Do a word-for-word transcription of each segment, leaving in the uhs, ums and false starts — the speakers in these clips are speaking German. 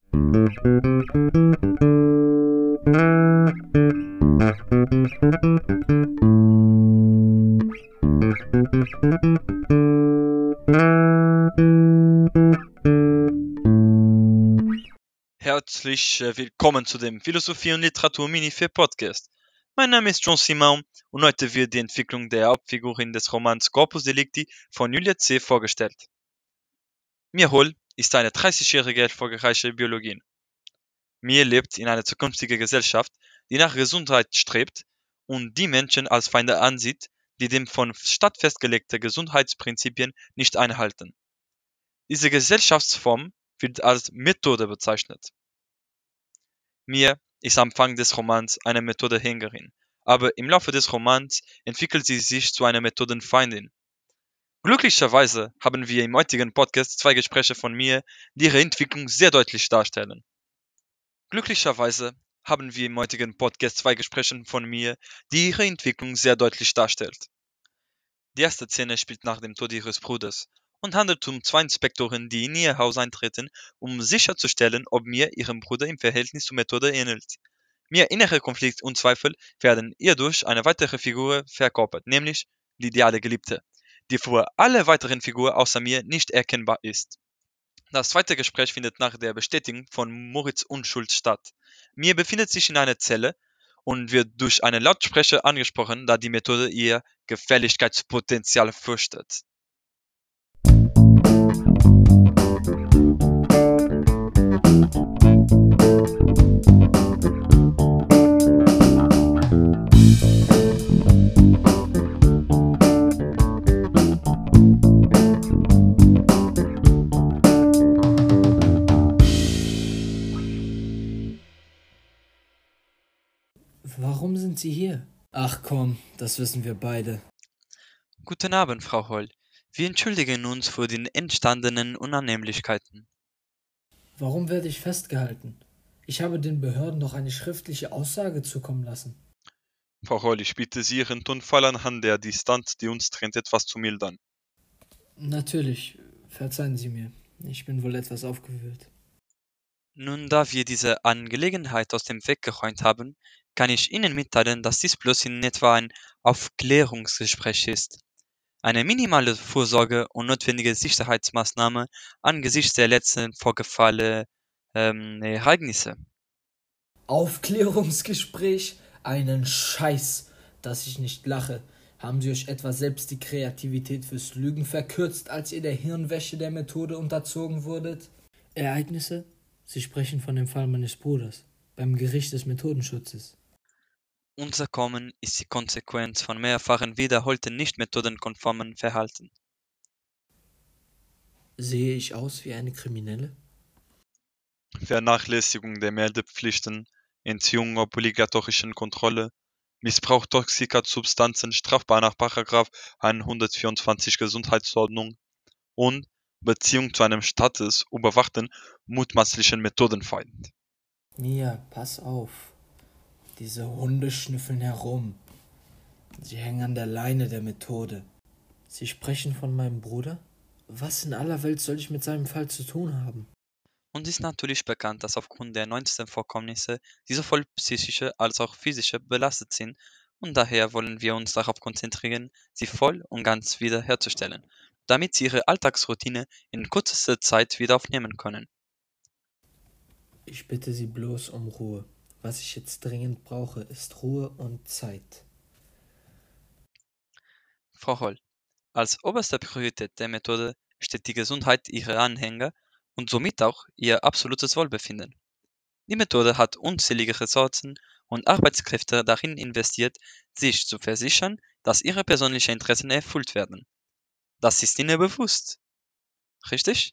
Herzlich äh, willkommen zu dem Philosophie und Literatur Mini vier Podcast. Mein Name ist John Simon und heute wird die Entwicklung der Hauptfigurin des Romans Corpus Delicti von Julia C. vorgestellt. Mihol ist eine dreißigjährige erfolgreiche Biologin. Mir lebt in einer zukünftigen Gesellschaft, die nach Gesundheit strebt und die Menschen als Feinde ansieht, die dem von Staat festgelegten Gesundheitsprinzipien nicht einhalten. Diese Gesellschaftsform wird als Methode bezeichnet. Mir ist am Anfang des Romans eine Methodehängerin, aber im Laufe des Romans entwickelt sie sich zu einer Methodenfeindin. Glücklicherweise haben wir im heutigen Podcast zwei Gespräche von mir, die ihre Entwicklung sehr deutlich darstellen. Glücklicherweise haben wir im heutigen Podcast zwei Gespräche von mir, die ihre Entwicklung sehr deutlich darstellt. Die erste Szene spielt nach dem Tod ihres Bruders und handelt um zwei Inspektoren, die in ihr Haus eintreten, um sicherzustellen, ob Mir ihrem Bruder im Verhältnis zur Methode ähnelt. Mir innere Konflikt und Zweifel werden ihr durch eine weitere Figur verkörpert, nämlich die ideale Geliebte, die für alle weiteren Figuren außer Mir nicht erkennbar ist. Das zweite Gespräch findet nach der Bestätigung von Moritz' Unschuld statt. Mir befindet sich in einer Zelle und wird durch einen Lautsprecher angesprochen, da die Methode ihr Gefährlichkeitspotenzial fürchtet. Warum sind Sie hier? Ach komm, das wissen wir beide. Guten Abend, Frau Holl. Wir entschuldigen uns für die entstandenen Unannehmlichkeiten. Warum werde ich festgehalten? Ich habe den Behörden doch eine schriftliche Aussage zukommen lassen. Frau Holl, ich bitte Sie, Ihren Tonfall anhand der Distanz, die uns trennt, etwas zu mildern. Natürlich, verzeihen Sie mir. Ich bin wohl etwas aufgewühlt. Nun, da wir diese Angelegenheit aus dem Weg geräumt haben, kann ich Ihnen mitteilen, dass dies bloß in etwa ein Aufklärungsgespräch ist. Eine minimale Vorsorge und notwendige Sicherheitsmaßnahme angesichts der letzten vorgefallenen ähm, Ereignisse. Aufklärungsgespräch? Einen Scheiß, dass ich nicht lache. Haben Sie euch etwa selbst die Kreativität fürs Lügen verkürzt, als ihr der Hirnwäsche der Methode unterzogen wurdet? Ereignisse? Sie sprechen von dem Fall meines Bruders, beim Gericht des Methodenschutzes. Unser Kommen ist die Konsequenz von mehrfachen wiederholten nicht methodenkonformen Verhalten. Sehe ich aus wie eine Kriminelle? Vernachlässigung der Meldepflichten, Entziehung obligatorischen Kontrolle, Missbrauch toxischer Substanzen strafbar nach Paragraph hundertvierundzwanzig Gesundheitsordnung und Beziehung zu einem staatesüberwachten mutmaßlichen Methodenfeind. Mia, pass auf. Diese Hunde schnüffeln herum. Sie hängen an der Leine der Methode. Sie sprechen von meinem Bruder? Was in aller Welt soll ich mit seinem Fall zu tun haben? Und ist natürlich bekannt, dass aufgrund der neuesten Vorkommnisse sie sowohl psychische als auch physische belastet sind und daher wollen wir uns darauf konzentrieren, sie voll und ganz wiederherzustellen, damit sie ihre Alltagsroutine in kürzester Zeit wieder aufnehmen können. Ich bitte Sie bloß um Ruhe. Was ich jetzt dringend brauche, ist Ruhe und Zeit. Frau Holl, als oberste Priorität der Methode steht die Gesundheit ihrer Anhänger und somit auch ihr absolutes Wohlbefinden. Die Methode hat unzählige Ressourcen und Arbeitskräfte darin investiert, sich zu versichern, dass ihre persönlichen Interessen erfüllt werden. Das ist ihnen bewusst. Richtig?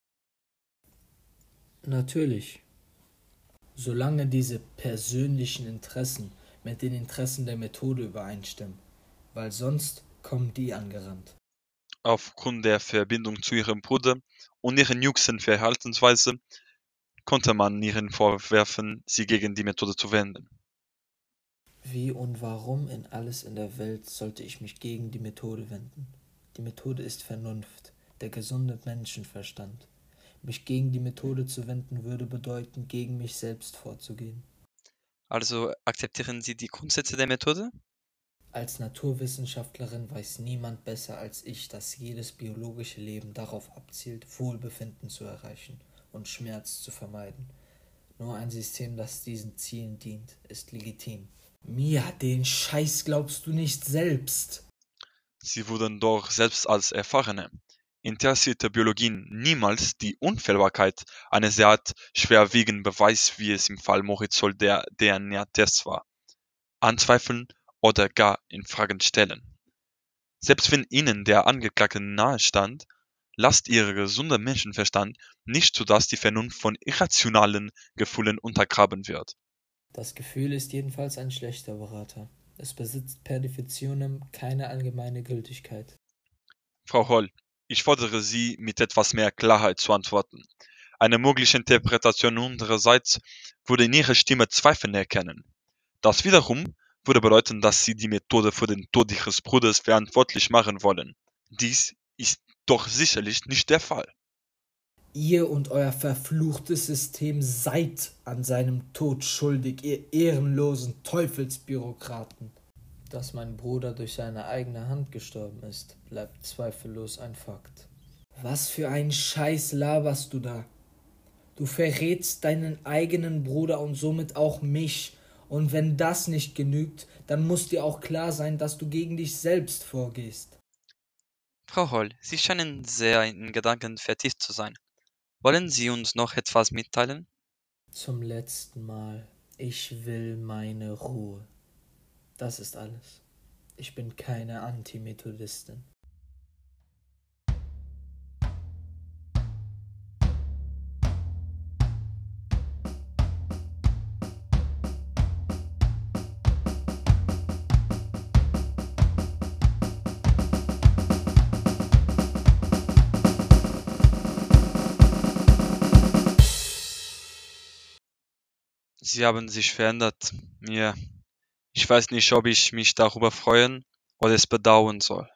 Natürlich. Solange diese persönlichen Interessen mit den Interessen der Methode übereinstimmen, weil sonst kommen die angerannt. Aufgrund der Verbindung zu ihrem Bruder und ihrer jüngsten Verhaltensweise konnte man ihnen vorwerfen, sie gegen die Methode zu wenden. Wie und warum in alles in der Welt sollte ich mich gegen die Methode wenden? Die Methode ist Vernunft, der gesunde Menschenverstand. Mich gegen die Methode zu wenden, würde bedeuten, gegen mich selbst vorzugehen. Also akzeptieren Sie die Grundsätze der Methode? Als Naturwissenschaftlerin weiß niemand besser als ich, dass jedes biologische Leben darauf abzielt, Wohlbefinden zu erreichen und Schmerz zu vermeiden. Nur ein System, das diesen Zielen dient, ist legitim. Mia, den Scheiß glaubst du nicht selbst. Sie wurden doch selbst als Erfahrene. Interessierte Biologien niemals die Unfehlbarkeit eines derart schwerwiegenden Beweis, wie es im Fall Moritz der D N A-Test war, anzweifeln oder gar in Fragen stellen. Selbst wenn Ihnen der Angeklagte nahestand, lasst Ihr gesunder Menschenverstand nicht zu, dass die Vernunft von irrationalen Gefühlen untergraben wird. Das Gefühl ist jedenfalls ein schlechter Berater. Es besitzt per Definitionem keine allgemeine Gültigkeit. Frau Holl, ich fordere Sie, mit etwas mehr Klarheit zu antworten. Eine mögliche Interpretation unsererseits würde in Ihrer Stimme Zweifel erkennen. Das wiederum würde bedeuten, dass Sie die Methode für den Tod Ihres Bruders verantwortlich machen wollen. Dies ist doch sicherlich nicht der Fall. Ihr und euer verfluchtes System seid an seinem Tod schuldig, ihr ehrenlosen Teufelsbürokraten. Dass mein Bruder durch seine eigene Hand gestorben ist, bleibt zweifellos ein Fakt. Was für einen Scheiß laberst du da? Du verrätst deinen eigenen Bruder und somit auch mich. Und wenn das nicht genügt, dann muss dir auch klar sein, dass du gegen dich selbst vorgehst. Frau Holl, Sie scheinen sehr in Gedanken vertieft zu sein. Wollen Sie uns noch etwas mitteilen? Zum letzten Mal. Ich will meine Ruhe. Das ist alles. Ich bin keine Antimethodistin. Sie haben sich verändert. Ja, ich weiß nicht, ob ich mich darüber freuen oder es bedauern soll.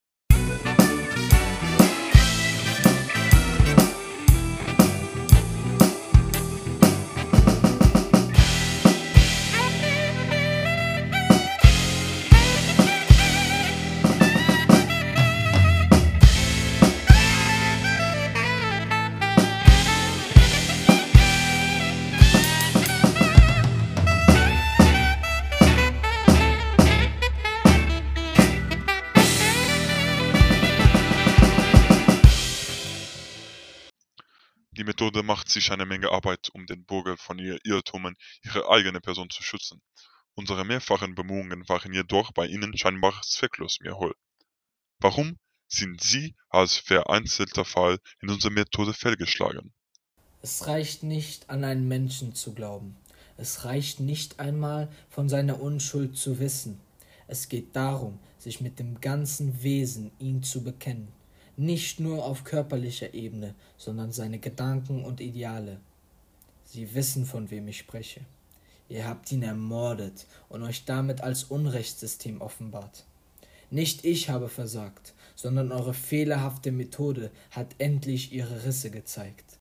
Die Methode macht sich eine Menge Arbeit, um den Bürger von ihren Irrtümern ihre eigene Person zu schützen. Unsere mehrfachen Bemühungen waren jedoch bei Ihnen scheinbar zwecklos, Mir Holl. Warum sind Sie als vereinzelter Fall in unserer Methode fehlgeschlagen? Es reicht nicht, an einen Menschen zu glauben. Es reicht nicht einmal, von seiner Unschuld zu wissen. Es geht darum, sich mit dem ganzen Wesen ihm zu bekennen. Nicht nur auf körperlicher Ebene, sondern seine Gedanken und Ideale. Sie wissen, von wem ich spreche. Ihr habt ihn ermordet und euch damit als Unrechtssystem offenbart. Nicht ich habe versagt, sondern eure fehlerhafte Methode hat endlich ihre Risse gezeigt.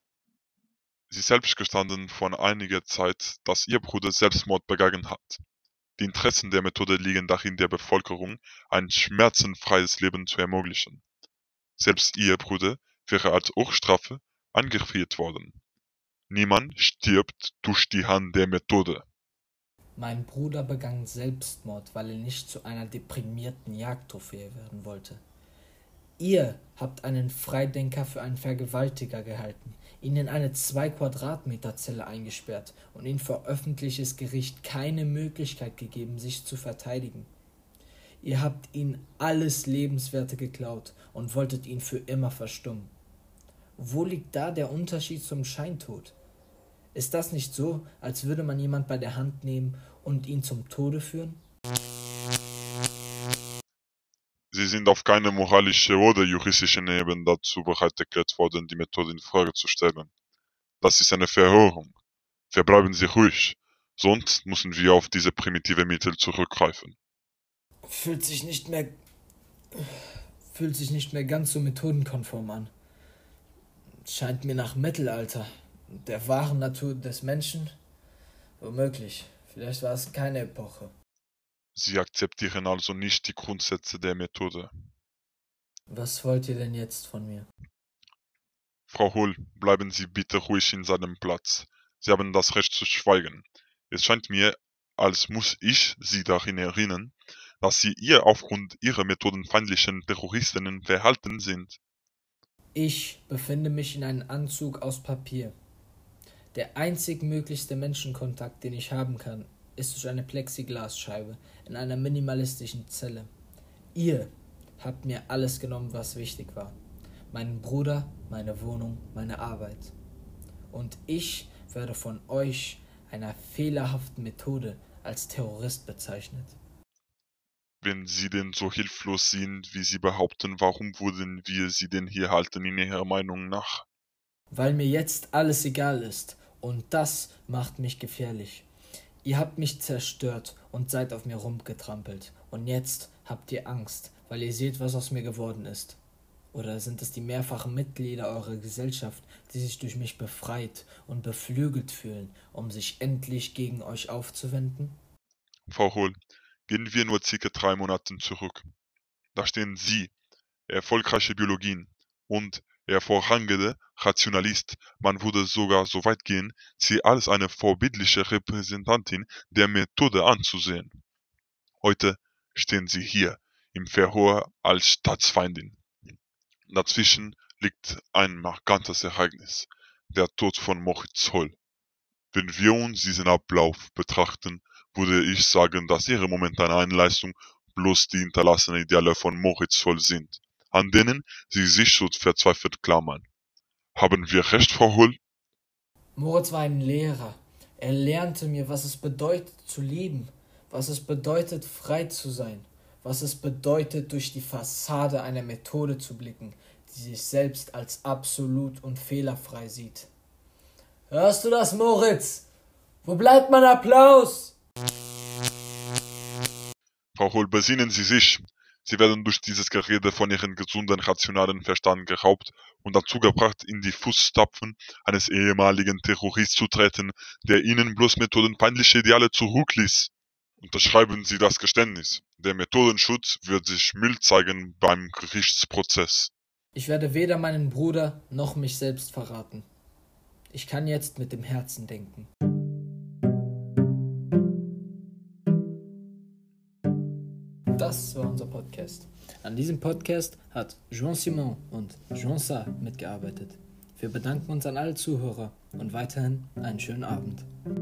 Sie selbst gestanden vor einiger Zeit, dass Ihr Bruder Selbstmord begangen hat. Die Interessen der Methode liegen darin, der Bevölkerung ein schmerzenfreies Leben zu ermöglichen. Selbst Ihr Bruder wäre als Hochstrafe angefriert worden. Niemand stirbt durch die Hand der Methode. Mein Bruder begann Selbstmord, weil er nicht zu einer deprimierten Jagdtrophäe werden wollte. Ihr habt einen Freidenker für einen Vergewaltiger gehalten, ihn in eine zwei Quadratmeter Zelle eingesperrt und ihm vor öffentliches Gericht keine Möglichkeit gegeben, sich zu verteidigen. Ihr habt ihm alles Lebenswerte geklaut und wolltet ihn für immer verstummen. Wo liegt da der Unterschied zum Scheintod? Ist das nicht so, als würde man jemand bei der Hand nehmen und ihn zum Tode führen? Sie sind auf keine moralische oder juristische Ebene dazu bereit erklärt worden, die Methode in Frage zu stellen. Das ist eine Verhörung. Verbleiben Sie ruhig, sonst müssen wir auf diese primitive Mittel zurückgreifen. Fühlt sich nicht mehr fühlt sich nicht mehr ganz so methodenkonform an. Scheint mir nach Mittelalter. Der wahren Natur des Menschen? Womöglich. Vielleicht war es keine Epoche. Sie akzeptieren also nicht die Grundsätze der Methode. Was wollt ihr denn jetzt von mir? Frau Hull, bleiben Sie bitte ruhig in seinem Platz. Sie haben das Recht zu schweigen. Es scheint mir, als muss ich Sie daran erinnern, dass Sie ihr aufgrund Ihrer methodenfeindlichen Terroristinnen verhalten sind. Ich befinde mich in einem Anzug aus Papier. Der einzig möglichste Menschenkontakt, den ich haben kann, ist durch eine Plexiglasscheibe in einer minimalistischen Zelle. Ihr habt mir alles genommen, was wichtig war. Meinen Bruder, meine Wohnung, meine Arbeit. Und ich werde von euch, einer fehlerhaften Methode, als Terrorist bezeichnet. Wenn Sie denn so hilflos sind, wie Sie behaupten, warum würden wir Sie denn hier halten in Ihrer Meinung nach? Weil mir jetzt alles egal ist. Und das macht mich gefährlich. Ihr habt mich zerstört und seid auf mir rumgetrampelt. Und jetzt habt ihr Angst, weil ihr seht, was aus mir geworden ist. Oder sind es die mehrfachen Mitglieder eurer Gesellschaft, die sich durch mich befreit und beflügelt fühlen, um sich endlich gegen euch aufzuwenden? Frau Hull, gehen wir nur circa drei Monate zurück. Da stehen Sie, erfolgreiche Biologin und hervorragende Rationalist. Man würde sogar so weit gehen, Sie als eine vorbildliche Repräsentantin der Methode anzusehen. Heute stehen Sie hier im Verhör als Staatsfeindin. Dazwischen liegt ein markantes Ereignis, der Tod von Moritz Hull. Wenn wir uns diesen Ablauf betrachten, würde ich sagen, dass Ihre momentane Einleistung bloß die hinterlassenen Ideale von Moritz Hull sind, an denen Sie sich so verzweifelt klammern. Haben wir recht, Frau Hull? Moritz war ein Lehrer. Er lernte mir, was es bedeutet zu lieben, was es bedeutet frei zu sein, was es bedeutet durch die Fassade einer Methode zu blicken, die sich selbst als absolut und fehlerfrei sieht. Hörst du das, Moritz? Wo bleibt mein Applaus? Frau Hull, besinnen Sie sich. Sie werden durch dieses Gerede von Ihrem gesunden, rationalen Verstand geraubt und dazu gebracht, in die Fußstapfen eines ehemaligen Terroristen zu treten, der Ihnen bloß methodenfeindliche Ideale zurückließ. Unterschreiben Sie das Geständnis. Der Methodenschutz wird sich mild zeigen beim Gerichtsprozess. Ich werde weder meinen Bruder noch mich selbst verraten. Ich kann jetzt mit dem Herzen denken. Das war unser Podcast. An diesem Podcast hat Jean Simon und Jean Sa mitgearbeitet. Wir bedanken uns an alle Zuhörer und weiterhin einen schönen Abend.